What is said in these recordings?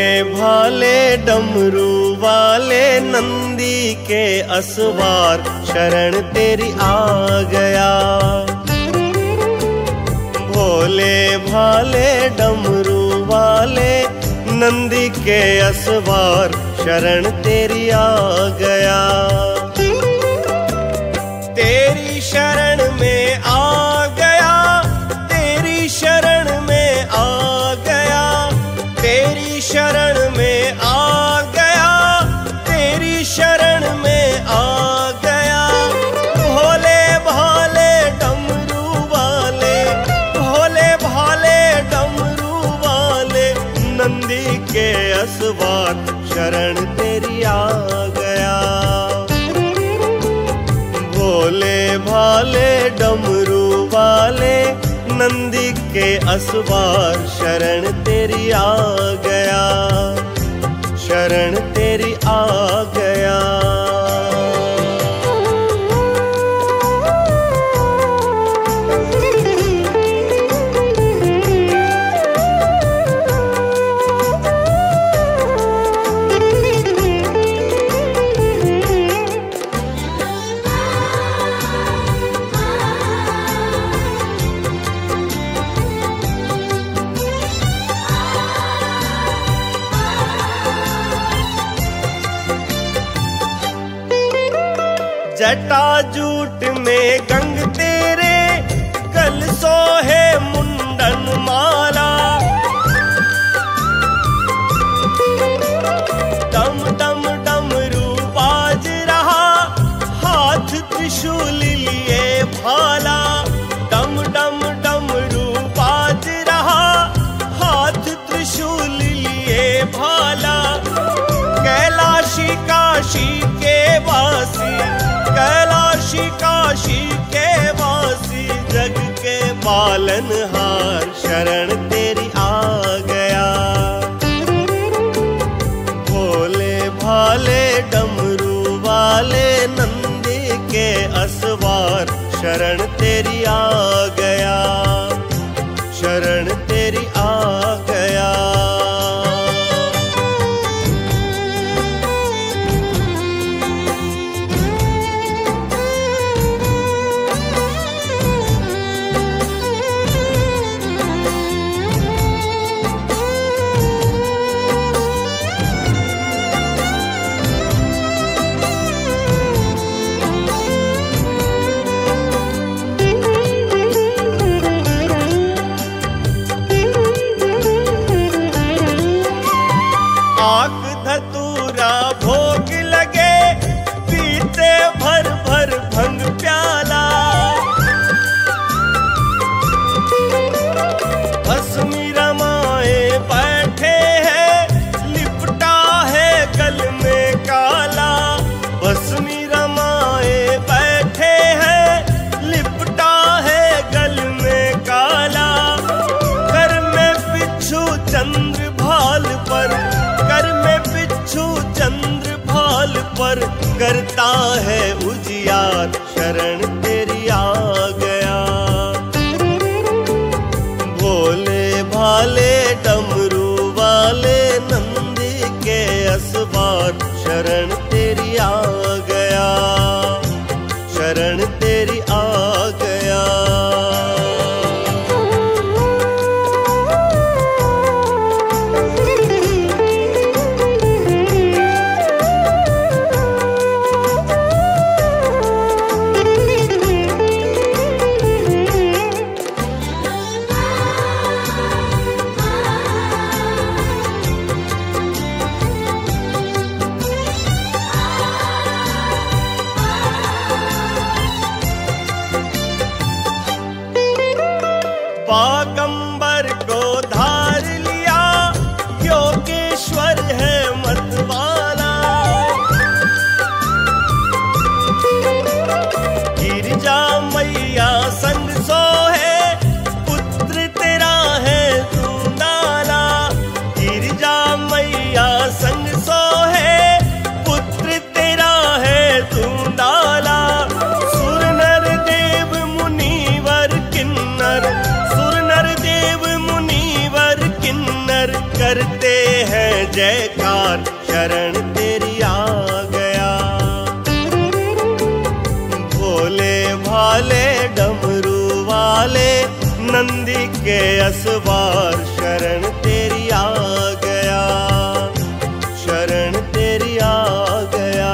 भाले डमरू वाले नंदी के असवार, शरण तेरी आ गया। भोले भाले डमरू वाले नंदी के असवार, शरण तेरी आ गया। तेरी शरण में आ गया, तेरी शरण में आ गया, तेरी शरण में आ गया, तेरी शरण में आ गया। भोले भाले डमरू वाले, भोले भाले डमरू वाले नंदी के असवार, शरण तेरी आ गया। भोले भाले डमरू वाले नंदी के असवार, शरण तेरी आ गया, शरण तेरी आ गया। जटाजूट में गंग तेरे, कल सोहे मुंडन माला। डम डम डमरू बाज रहा, हाथ त्रिशूल लिए भाला। डम डम डमरू बाज रहा, हाथ त्रिशूल लिए भाला। कैलाशी काशी के वासी, कैलाशी काशी के वासी, जग के पालनहार, शरण तेरी आ गया। भोले भाले डमरू वाले नंदी के असवार, शरण तेरी आ गया, शरण तेरी आ गया। आक धतूरा भोग लगे, पीते भर भर भंग प्याला। भस्मी रमाए बैठे हैं, लिपटा है गल में काला। भस्मी रमाए बैठे हैं, लिपटा है गल में काला। कर में बिच्छू चंद्र भाल पर, कर में बिच्छू चंद्र भाल पर, करता है उजियार, शरण तेरी आ गया। भोले भाले डमरू वाले नंदी के असवार, शरण तेरी आ गया, शरण तेरी आ गया। बागंबर को धार लिया, योगेश्वर है मतवाला। गिरिजा मैया संग सोहे, पुत्र तेरा है दूंदाला। गिरिजा मैया संग सोहे, पुत्र तेरा है दूंदाला। सुर नर देव मुनिवर किन्नर, सुर नर देव मुनिवर किन्नर, करते हैं जयकार, शरण तेरी आ गया। भोले भाले डमरू वाले नंदी के असवार, शरण तेरी आ गया, शरण तेरी आ गया।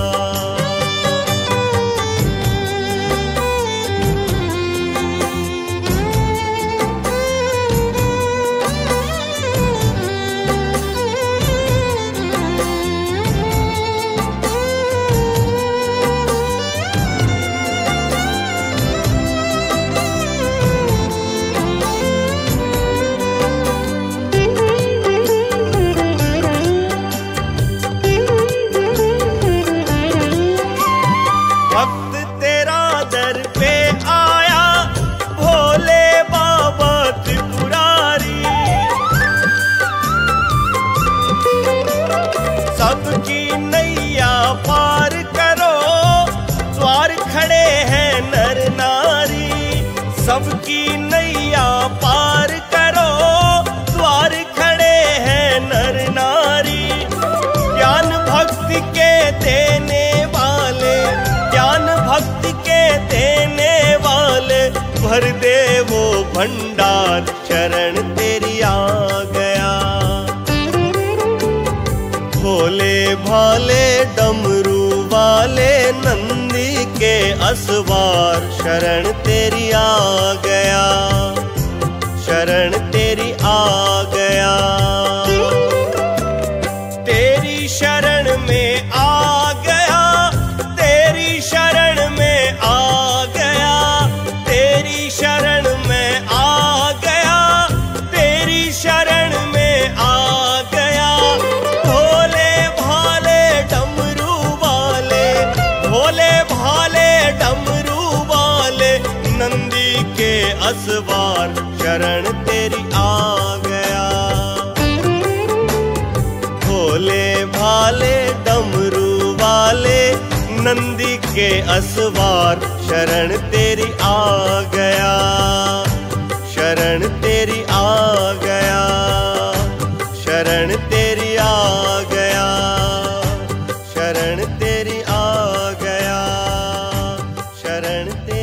सबकी नैया पार करो, द्वार खड़े हैं नर नारी। सबकी नैया पार करो, द्वार खड़े हैं नर नारी। ज्ञान भक्ति के देने वाले, ज्ञान भक्ति के देने वाले, भर दे वो भंडार, शरण तेरी आ गया। भोले भाले डमरू वाले नंदी के असवार, शरण तेरी आ गया, शरण तेरी आ गया। तेरी शरण में आ गया, तेरी शरण में आ गया, तेरी शरण में आ गया, तेरी शरण में आ गया। भोले भाले डमरू वाले, भोले भाले डमरू वाले नंदी के असवार, शरण तेरी आ गया। भोले भाले डमरू वाले नंदी के असवार, शरण तेरी आ गया, शरण तेरी आ गया, शरण तेरी आ गया, शरण तेरी आ गया, शरण तेरी